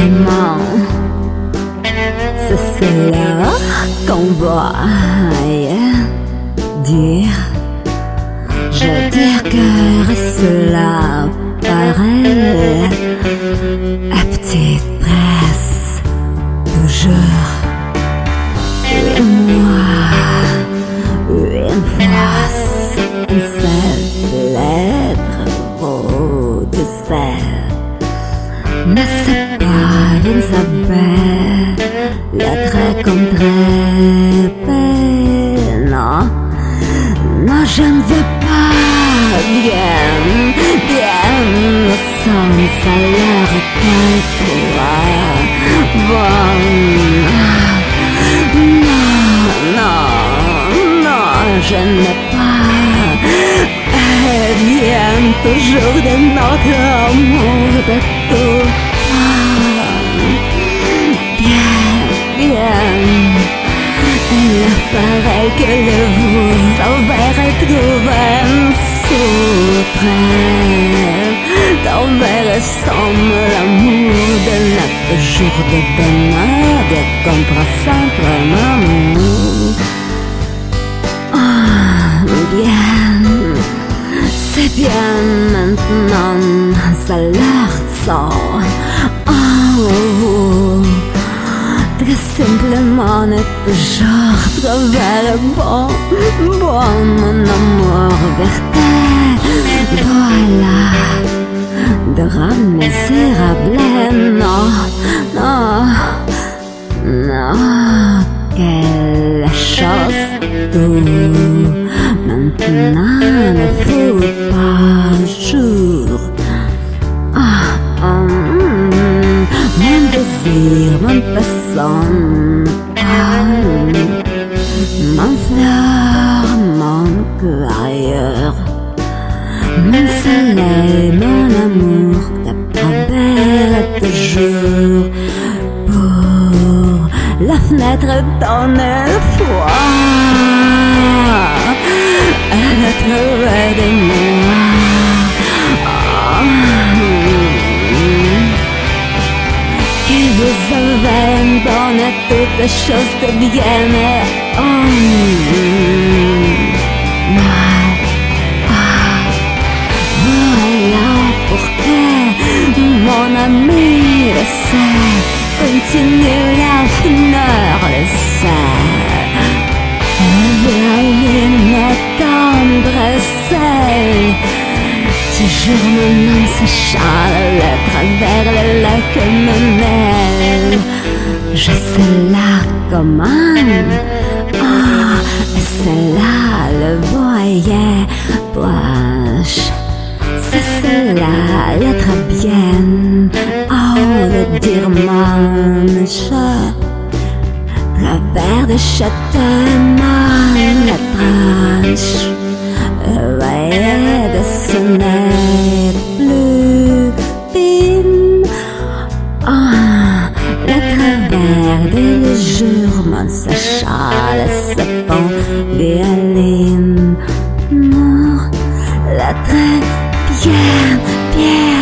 vraiment. C'est cela qu'on voit dire. Je dire que cela paraît à petite presse toujours. Une fois, une seule lettre au dessert. Mais c'est pas une savait lettre comme très belle. Non, non, je ne veux pas bien, sans salaire que toi. Bon, non, je n'ai pas bien toujours de notre amour de tout. Bien, il paraît que vous avez retrouvé un souterrain d'envers ressemble l'amour de notre jour de bonheur, de comprendre amour. Bien, c'est bien maintenant, ça leur sort. Très simplement et toujours trouver le bon, mon amour verté. Voilà, drame misérable, non, quelle chose tout maintenant ne faut pas jour. Mon désir, mon passion, mon fleur, mon cœur, mon soleil, mon amour, ta belle toujours pour la fenêtre donne foi. Elle a trouvé de moi. Vous savez, donne toutes les choses de bien. Voilà pourquoi mon ami le sait, continue la fleur le sait. Violine tendresse, toujours mon nom s'échale à travers le lac Menel. Je sais là comment, c'est là le voyage. C'est cela, le très bien, le dimanche. Travers de châtiment, la tranche. De ce n'est plus pine. Le travers des jours, mon s'achale, se fond violine. Non, la très bien.